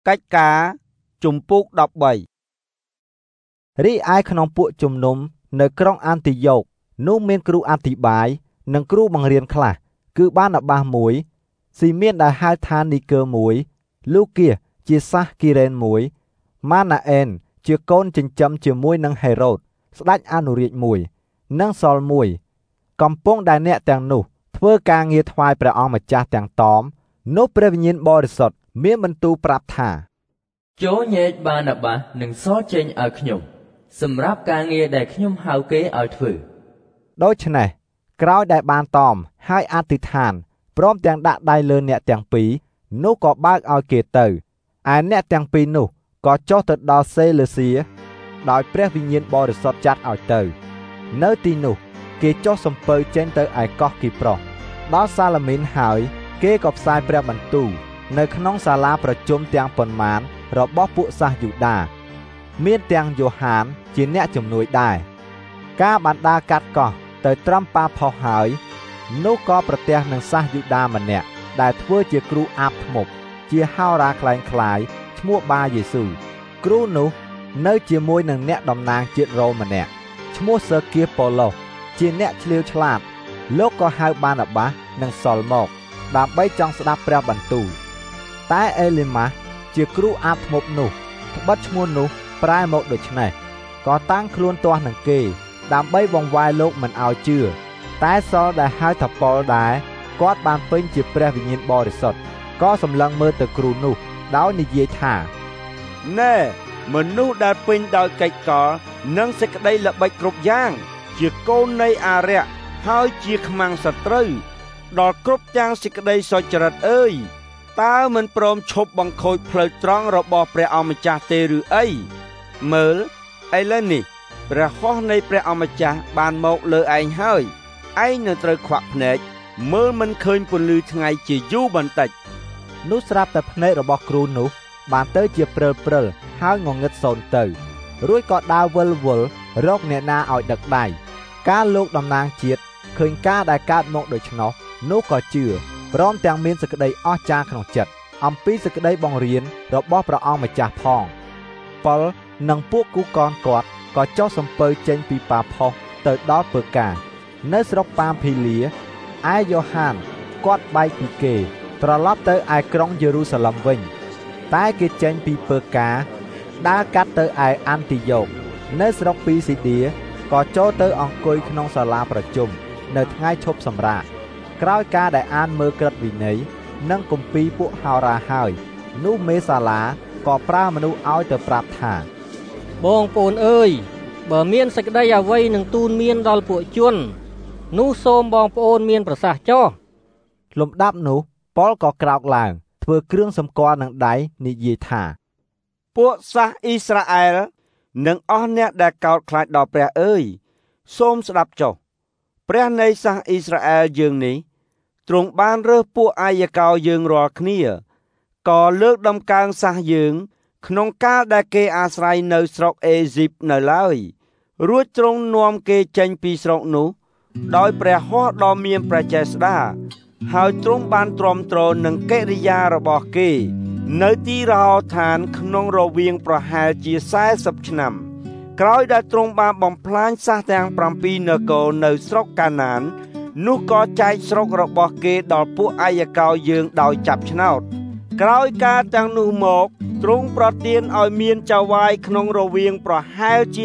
កិច្ចការជំពូក13រីឯក្នុងពួកជំនុំនៅក្រុងអាន្ទីយ៉ូកនោះមានគ្រូអធិបាយនិងគ្រូបង្រៀនខ្លះគឺបាណាបាសមួយស៊ីមៀនដែលហៅថានីកើមួយលូគៀសជាសាសគីរ៉េនមួយម៉ាណាអេនជាកូនចិញ្ចឹមជាមួយនឹងហេរ៉ូតស្ដេចអនុរាជមួយនិងសល់មួយកំពុងដែលអ្នកទាំងនោះធ្វើការងារថ្វាយព្រះអង្គម្ចាស់ទាំងតមនោះព្រះវិញ្ញាណបរិសុទ្ធមានបន្ទូលប្រាប់ថាចូលញែកបាណាបាសនិងសល់ចេញឲ្យខ្ញុំសម្រាប់ការងារដែលខ្ញុំហៅគេឲ្យធ្វើដូច្នេះក្រោយដែលបានតមហើយអធិដ្ឋានព្រមទាំងដាក់ដៃលើអ្នកទាំងពីរនោះក៏បើកឲ្យគេទៅឯអ្នកទាំងពីរនោះក៏ចុះទៅដល់សេលើសៀដោយព្រះវិញ្ញាណបរិសុទ្ធចាត់ឲ្យទៅនៅទីនោះគេចុះសំពៅចេញទៅឯកោះគីប្រុសដល់សាឡាមីនហើយគេក៏ផ្សាយព្រះបន្ទូលនៅក្នុងសាលាប្រជុំទាំងប៉ុន្មានរបស់ពួកសាសយូដាមានទាំងយ៉ូហានជាអ្នកជំនួយដែរការបណ្ដាកាត់កោះទៅត្រឹមប៉ាផុសហើយនោះក៏ប្រទះនឹងសាសយូដាម្នាក់ដែលធ្វើជាគ្រូអាបធ្មប់ជាហោរាក្លែងក្លាយឈ្មោះបាយេស៊ូគ្រូនោះនៅជាមួយនឹងអ្នកតំណាងជាតិរ៉ូម្នាក់ឈ្មោះសើគៀប៉ូឡូសជាអ្នកឆ្លៀវឆ្លាតលោកក៏ហៅបាណាបាសនិងសល់មកដើម្បីចង់ស្ដាប់ព្រះបន្ទូលតែអេលីម៉ាស់ជាគ្រូអាបធ្មប់នោះត្បិតឈ្មោះនោះប្រែមកដូច្នេះក៏តាំងខ្លួនទាស់នឹងគេដើម្បីបង្វែរលោកមិនឲ្យជឿតែសល់ដែលហៅថាប៉ុលដែរគាត់បានពេញជាព្រះវិញ្ញាណបរិសុទ្ធក៏សម្លឹងមើលទៅគ្រូនោះដោយនិយាយថាណែមនុស្សដែលពេញដោយកិច្ចកលនិងសេចក្តីល្បិចគ្រប់យ៉ាងជាកូននៃអារក្សហើយជាខ្មាំងសត្រូវដល់គ្រប់ទាំងសេចក្តីសុចរិតអើយតើមិនព្រមឈប់បង្ខូចផ្លូវត្រង់របស់ព្រះអម្ចាស់ទេឬអីមើលឥឡូវនេះព្រះហស្ថនៃព្រះអម្ចាស់បានមកលើឯងហើយឯងនឹងត្រូវខ្វាក់ភ្នែកមើលមិនឃើញពន្លឺថ្ងៃជាយូរបន្តិចនោះស្រាប់តែភ្នែករបស់គ្រូនោះបានទៅជាព្រិលហើយងងឹតសូន្យទៅរួចក៏ដើរវិលវល់រកអ្នកណាឲ្យដឹកដៃការលោកតំណាងជាតិឃើញការដែលកើតមកដូច្នោះនោះក៏ជឿព្រមទាំងមានសេចក្តីអស្ចារ្យក្នុងចិត្តអំពីសេចក្តីបង្រៀនរបស់ព្រះអង្គម្ចាស់ផងប៉ុលនិងពួកគូកនគាត់ក៏ចុះសំពៅចេញពីប៉ាផុសទៅដល់ពើកានៅស្រុកប៉ាមភីលាឯយ៉ូហានគាត់បែកពីគេត្រឡប់ទៅឯក្រុងយេរូសាឡឹមវិញតែគេចេញពីពើកាដើរកាត់ទៅឯអាន្ទីយ៉ូកនៅស្រុកពីស៊ីឌាក៏ចូលទៅអង្គុយក្នុងសាលាប្រជុំនៅថ្ងៃឈប់សម្រាកក្រោយការដែលអានមើលក្រឹតវិន័យនិងគម្ពីរពួកហោរាហើយនោះមេសាឡាក៏ប្រើមនុស្សឲ្យទៅប្រាប់ថាបងប្អូនអើយបើមានសេចក្តីអ្វីនឹងទូនមានដល់ពួកជននោះសូមបងប្អូនមានប្រសាសន៍ចុះលំដាប់នោះប៉ុលក៏ក្រោកឡើងធ្វើគ្រឿងសម្គាល់នឹងដៃនិយាយថាពួកសាសអ៊ីស្រាអែលនិងអស់អ្នកដែលកោតខ្លាចដល់ព្រះអើយសូមស្ដាប់ចុះព្រះនៃសាសអ៊ីស្រាអែលយើងនេះទ្រង់បានរើសពួកអាយកោយើងរាល់គ្នាក៏លើកដំកើងសាសយើងក្នុងកាលដែលគេអាស្រ័យនៅស្រុកអេស៊ីបនៅឡើយរួចទ្រង់នាំគេចេញពីស្រុកនោះដោយព្រះហស្ថដ៏មានព្រះចេស្តាហើយទ្រង់បានទ្រាំទ្រនឹងកិរិយារបស់គេនៅទីរហោឋានក្នុងរវាងប្រហែលជា40ឆ្នាំក្រោយដែលទ្រង់បានបំផ្លាញសាសទាំង7នគរនៅស្រុកកាណាននោះក៏ចែកស្រុករបស់គេដល់ពួកអាយកោយើងដោយចាប់ឆ្នោតក្រោយការទាំងនោះមកទ្រង់ប្រទានឲ្យមានចៅហ្វាយក្នុងរវាងប្រហែលជា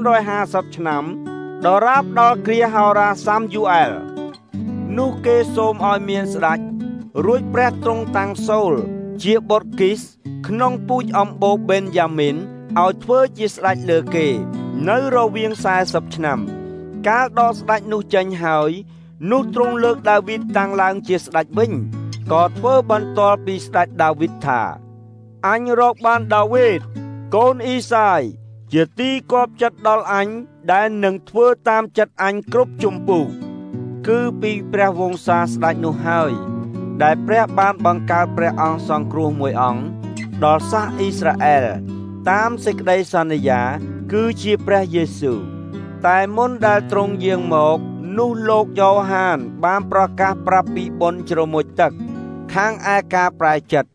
450ឆ្នាំដរាបដល់គ្រាហោរាសាមយូអែលនោះគេសូមឲ្យមានស្ដេចរួចព្រះទ្រង់តាំងសូលជាបុត្រគីសក្នុងពូជអម្បូរបេនយ៉ាមីនឲ្យធ្វើជាស្ដេចលើគេនៅរវាង40ឆ្នាំកាលដល់ស្ដេចនោះចេញហើយនោះទ្រង់លើកដាវីតតាំងឡើងជាស្ដេចវិញក៏ធ្វើបន្ទាល់ពីស្ដេចដាវីតថាអញរកបានដាវីតកូនអ៊ីសាយជាទីគាប់ចិត្តដល់អញដែលនឹងធ្វើតាមចិត្តអញគ្រប់ជំពូកគឺពីព្រះវង្សាស្ដេចនោះហើយដែលព្រះបានបង្កើតព្រះអង្គសង្គ្រោះមួយអង្គដល់សាសអ៊ីស្រាអែលតាមសេចក្តីសន្យាគឺជាព្រះយេស៊ូវតែមុនដែលទ្រង់យាងមកនោះលោកយ៉ូហានបានប្រកាសប្រាប់ពីបុណ្យជ្រមុជទឹកខាងឯការប្រែចិត្ត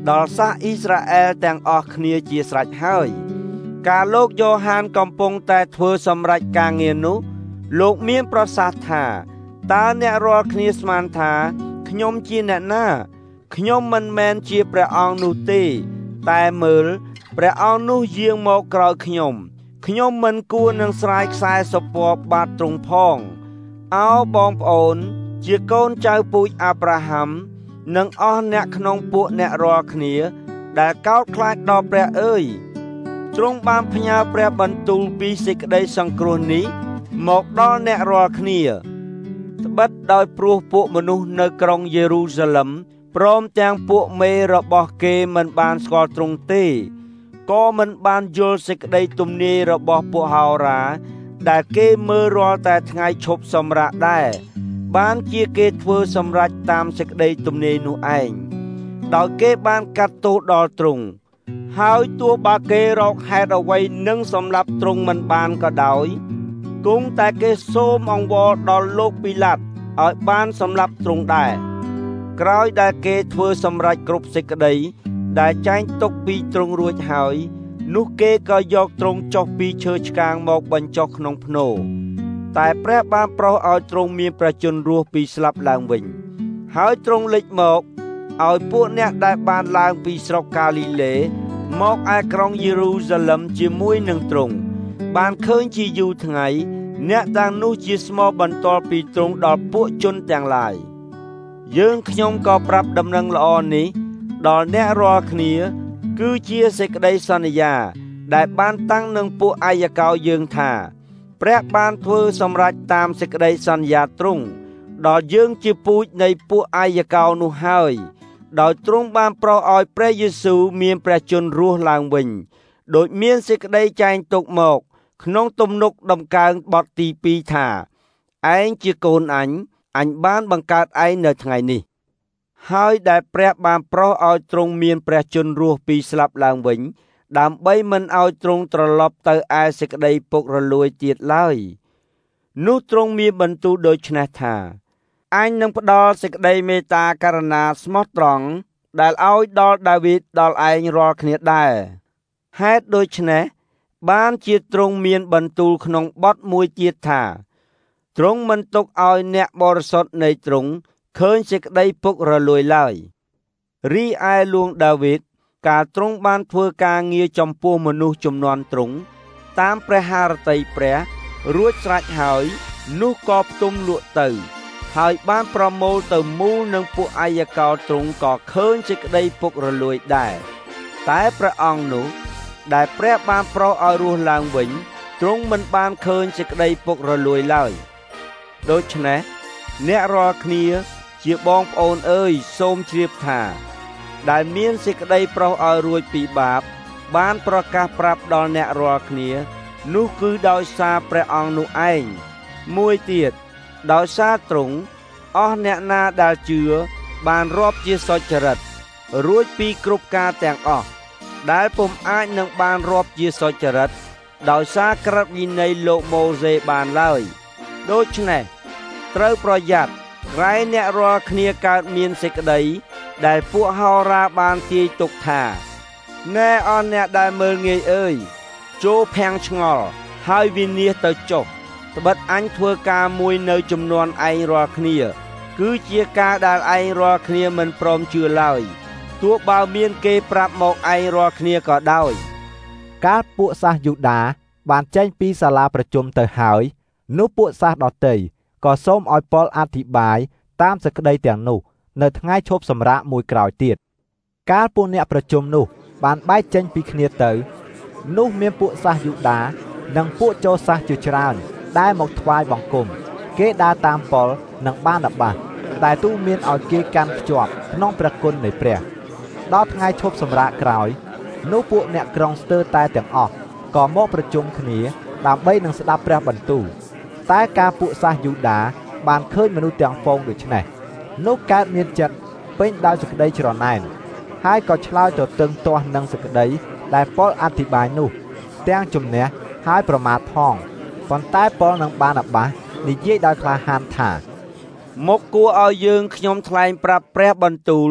ដល់សាសអ៊ីស្រាអែលទាំងអស់គ្នាជាស្រេចហើយការលោកយ៉ូហានកំពុងតែធ្វើសម្រេចការងារនោះលោកមានប្រសាសន៍ថាតើអ្នករាល់គ្នាស្មានថាខ្ញុំជាអ្នកណាខ្ញុំមិនមែនជាព្រះអង្គនោះទេតែមើលព្រះអង្គនោះយាងមកក្រោយខ្ញុំមិនគួរនឹងស្រាយខ្សែសពពបាតទ្រង់ផងអោបងប្អូនជាកូនចៅពូជអាប់រ៉ាហាំនិងអស់អ្នកក្នុងពួកអ្នករាល់គ្នាដែលកោតខ្លាចដល់ព្រះអើយទ្រង់បានផ្ញើព្រះបន្ទូលពីសេចក្តីសង្គ្រោះនេះមកដល់អ្នករាល់គ្នាត្បិតដោយព្រោះពួកមនុស្សនៅក្រុងយេរូសាឡិមព្រមទាំងពួកមេរបស់គេមិនបានស្គាល់ទ្រង់ទេក៏មិនបានយល់សេចក្តីទំនាយរបស់ពួកហោរាដែលគេមើលរាល់តែថ្ងៃឈប់សម្រាកដែរបានជាគេធ្វើសម្រេចតាមសេចក្តីទំនាយនោះឯងដោយគេបានកាត់ទោសដល់ទ្រង់ហើយទោះបើគេរកហេតុអ្វីនឹងសម្លាប់ទ្រង់មិនបានក៏ដោយគង់តែគេសូមអង្វរដល់លោកពីឡាតឲ្យបានសម្លាប់ទ្រង់ដែរក្រោយដែលគេធ្វើសម្រេចគ្រប់សេចក្តីដែលចែងទុកពីទ្រង់រួចហើយនោះគេក៏យកទ្រង់ចុះពីឈើឆ្កាងមកបញ្ចុះក្នុងភ្នោតែព្រះបានប្រោសឲ្យទ្រង់មានព្រះជន្មរស់ពីស្លាប់ឡើងវិញហើយទ្រង់លេចមកឲ្យពួកអ្នកដែលបានឡើងពីស្រុកកាលីលេមកឯក្រុងយេរូសាឡិមជាមួយនឹងទ្រង់បានឃើញជាយូរថ្ងៃអ្នកទាំងនោះជាស្មោបន្ទាល់ពីទ្រង់ដល់ពួកជនទាំងឡាយយើងខ្ញុំក៏ប្រាប់ដំណឹងល្អនេះដល់អ្នករាល់គ្នាគឺជាសេចក្តីសន្យាដែលបានតាំងនឹងពួកអាយកោយើងថាព្រះបានធ្វើសម្រេចតាមសេចក្តីសន្យាទ្រង់ដល់យើងជាពូជនៃពួកអាយកោនោះហើយដោយទ្រង់បានប្រោសឲ្យព្រះយេស៊ូវមានព្រះជន្មរស់ឡើងវិញដោយមានសេចក្តីចែងទុកមកក្នុងទំនុកដំកើងបទទី2ថាឯងជាកូនអញបានបង្កើតឯងនៅថ្ងៃនេះហើយដែលព្រះបានប្រោសឲ្យទ្រង់មានព្រះជន្មរស់ពីស្លាប់ឡើងវិញដើម្បីមិនឲ្យទ្រង់ត្រឡប់ទៅឯសេចក្តីពុករលួយទៀតឡើយនោះទ្រង់មានបន្ទូលដូច្នេះថាអញនឹងផ្ដល់សេចក្តីមេត្តាករុណាស្មោះត្រង់ដែលឲ្យដល់ដាវីតដល់ឯងរាល់គ្នាដែរហេតុដូច្នេះបានជាទ្រង់មានបន្ទូលក្នុងបទមួយទៀតថាទ្រង់មិនទុកឲ្យអ្នកបរិសុទ្ធនៃទ្រង់ឃើញសេចក្តីពុករលួយឡើយរីឯលួងដាវីតកាលទ្រង់បានធ្វើការងារចំពោះមនុស្សជំនាន់ទ្រង់តាមព្រះハរតីព្រះរួចស្រេចហើយនោះក៏ផ្ទុំលក់ទៅហើយបានប្រមូលទៅមូលនឹងពួកអាយកោទ្រង់ក៏ឃើញសេចក្តីពុករលួយដែរតែព្រះអង្គនោះដែលព្រះបានប្រោសឲ្យរស់ឡើងវិញទ្រង់មិនបានឃើញសេចក្តីពុករលួយឡើយដូច្នេះអ្នករាល់គ្នាជាបងប្អូនអើយសូមជ្រាបថាដែលមានសេចក្តីប្រោសឲ្យរួចពីបាបបានប្រកាសប្រាប់ដល់អ្នករាល់គ្នានោះគឺដោយសារព្រះអង្គនោះឯងមួយទៀតដោយសារទ្រង់អស់អ្នកណាដែលជឿបានរាប់ជាសុចរិតរួចពីគ្រប់ការទាំងអស់ដែលពុំអាចនឹងបានរាប់ជាសុចរិតដោយសារក្រឹតវិន័យលោកម៉ូសេបានឡើយដូច្នេះត្រូវប្រយ័ត្នក្រែងអ្នករាល់គ្នាកើតមានសេចក្តីដែលពួកហោរាបានទាយទុកថាណែអស់អ្នកដែលមើលងាយអើយចូលភាំងឆ្ងល់ហើយវិនាសទៅចុះត្បិតអញធ្វើការមួយនៅចំនួនឯងរាល់គ្នាគឺជាការដែលឯងរាល់គ្នាមិនព្រមជឿឡើយទោះបើមានគេប្រាប់មកឯងរាល់គ្នាក៏ដោយកាលពួកសាសយូដាបានចេញពីសាលាប្រជុំទៅហើយនោះពួកសាសដទៃក៏សូមឲ្យប៉ុលអធិប្បាយតាមសេចក្តីទាំងនោះនៅថ្ងៃឈប់សម្រាកមួយក្រោយទៀតកាលពួកអ្នកប្រជុំនោះបានបែកចេញពីគ្នាទៅនោះមានពួកសាសយូដានិងពួកចូលសាសជាច្រើនដែលមកថ្វាយបង្គំគេដើរតាមប៉ុលនិងបាណាបាសតែទូមានឲ្យគេកាន់ភ្ជាប់ក្នុងព្រះគុណនៃព្រះដល់ថ្ងៃឈប់សម្រាកក្រោយនោះពួកអ្នកក្រុងស្ទើរតែទាំងអស់ក៏មកប្រជុំគ្នាដើម្បីនឹងស្ដាប់ព្រះបន្ទូលតែការពួកសាសយូដាបានឃើញមនុស្សទាំងពងដូច្នេះនោះកើតមានចិត្តពេញដោយសេចក្តីច្រណែនហើយក៏ឆ្លើយទៅតឹងទាស់នឹងសេចក្តីដែលប៉ុលអធិប្បាយនោះទាំងជំនះហើយប្រមាថផងប៉ុន្តែប៉ុលនិងបាណាបាសនិយាយដោយក្លាហានថាមកគួរឲ្យយើងខ្ញុំថ្លែងប្រាប់ព្រះបន្ទូល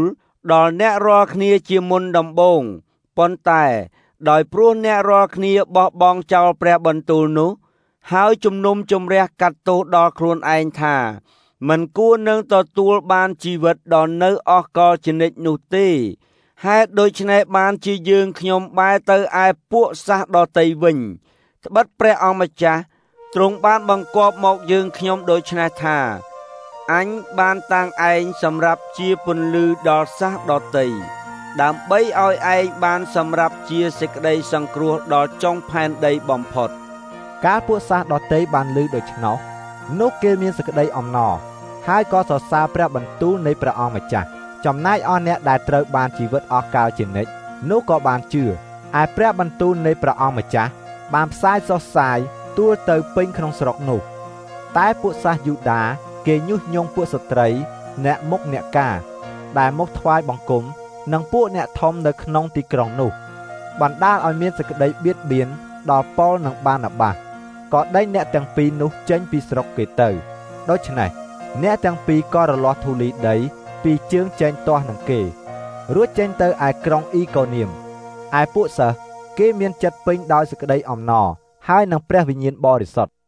ដល់អ្នករាល់គ្នាជាមុនដំបូងប៉ុន្តែដោយព្រោះអ្នករាល់គ្នាបោះបង់ចោលព្រះបន្ទូលនោះហើយជំនុំជម្រះកាត់ទោសដល់ខ្លួនឯងថាមិនគួរនឹងទទួលបានជីវិតដ៏នៅអស់កលជានិច្ចនោះទេហេតុដូច្នេះបានជាយើងខ្ញុំបែរទៅឯពួកសាសដតីវិញត្បិតព្រះអង្គម្ចាស់ទ្រង់បានបង្គាប់មកយើងខ្ញុំដូច្នេះថាអញបានតាំងឯងសម្រាប់ជាពន្លឺដល់សាសដតីដើម្បីឲ្យឯងបានសម្រាប់ជាសេចក្តីសង្គ្រោះដល់ចុងផែនដីបំផុតកាលពួកសាសដតីបានឮដូច្នោះនោះគេមានសេចក្តីអំណរហើយក៏សរសើរព្រះបន្ទូលនៃព្រះអង្គម្ចាស់ចំណែកអស់អ្នកដែលត្រូវបានជីវិតអស់កលជានិច្ចនោះក៏បានជឿឯព្រះបន្ទូលនៃព្រះអង្គម្ចាស់បានផ្សាយសុសសាយទូលទៅពេញក្នុងស្រុកនោះតែពួកសាសយូដាគេញុះញង់ពួកស្ត្រីអ្នកមុខអ្នកការដែលមកថ្វាយបង្គំនិងពួកអ្នកធំនៅក្នុងទីក្រុងនោះបណ្ដាលឲ្យមានសេចក្តីបៀតបៀនដល់ប៉ុលនិងបាណាបាសក៏ដេញអ្នកទាំងពីរនោះចេញពីស្រុកគេទៅដូច្នេះអ្នកទាំងពីរក៏រលាស់ធូលីដីពីជើងចេញទាស់នឹងគេរួចចេញទៅឯក្រុងអ៊ីកូនៀមឯពួកសិស្សគេមានចិត្តពេញដោយសេចក្តីអំណរហើយនឹងព្រះវិញ្ញាណបរិសុទ្ធ